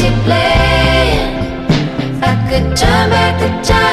music playing. If I could turn back the time.